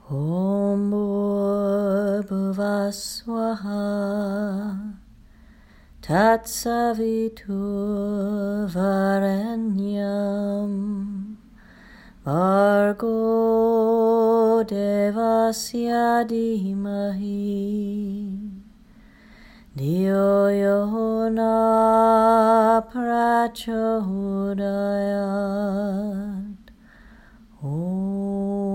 Om Bhurбhuvah Swaha Tatsaviturvarenyam Bhargo Devasya Dhimahi Dhiyo yo na prachodayat. Om